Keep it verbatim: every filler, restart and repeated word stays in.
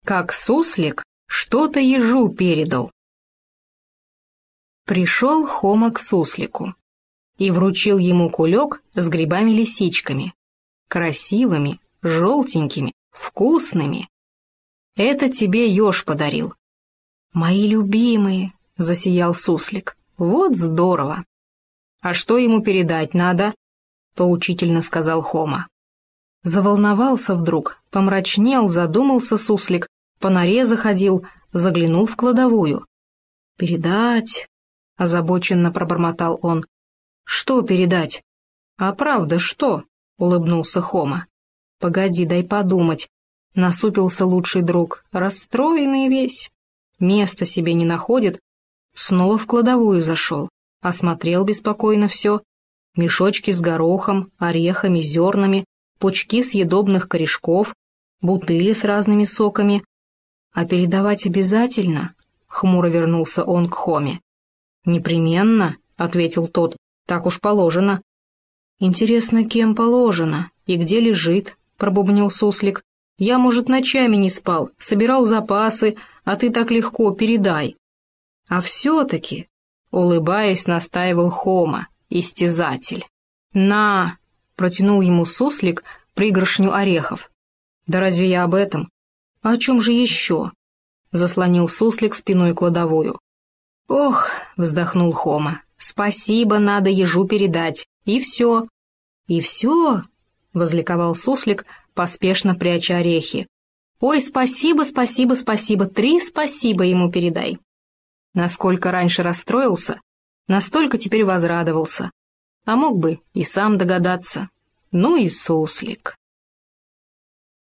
как суслик что-то ежу передал. Пришел Хома к суслику и вручил ему кулек с грибами-лисичками, красивыми, желтенькими, вкусными. Это тебе еж подарил. «Мои любимые», — засиял суслик, — «вот здорово». «А что ему передать надо?» — поучительно сказал Хома. Заволновался вдруг, помрачнел, задумался суслик, по норе заходил, заглянул в кладовую. «Передать?» — озабоченно пробормотал он. «Что передать?» «А правда, что?» — улыбнулся Хома. «Погоди, дай подумать», — насупился лучший друг, расстроенный весь. Места себе не находит. Снова в кладовую зашел, осмотрел беспокойно все. Мешочки с горохом, орехами, зернами, пучки съедобных корешков, бутыли с разными соками. «А передавать обязательно?» — хмуро вернулся он к Хоме. «Непременно», — ответил тот, — «так уж положено». «Интересно, кем положено и где лежит?» — пробубнил суслик. «Я, может, ночами не спал, собирал запасы, а ты так легко передай». «А все-таки», — улыбаясь, настаивал Хома, истязатель. «На!» — протянул ему суслик пригоршню орехов. «Да разве я об этом? А о чем же еще?» — заслонил суслик спиной кладовую. «Ох!» — вздохнул Хома. «Спасибо, надо ежу передать. И все». «И все?» — возликовал суслик, поспешно пряча орехи. «Ой, спасибо, спасибо, спасибо, три спасибо ему передай». Насколько раньше расстроился, настолько теперь возрадовался. А мог бы и сам догадаться. Ну и суслик.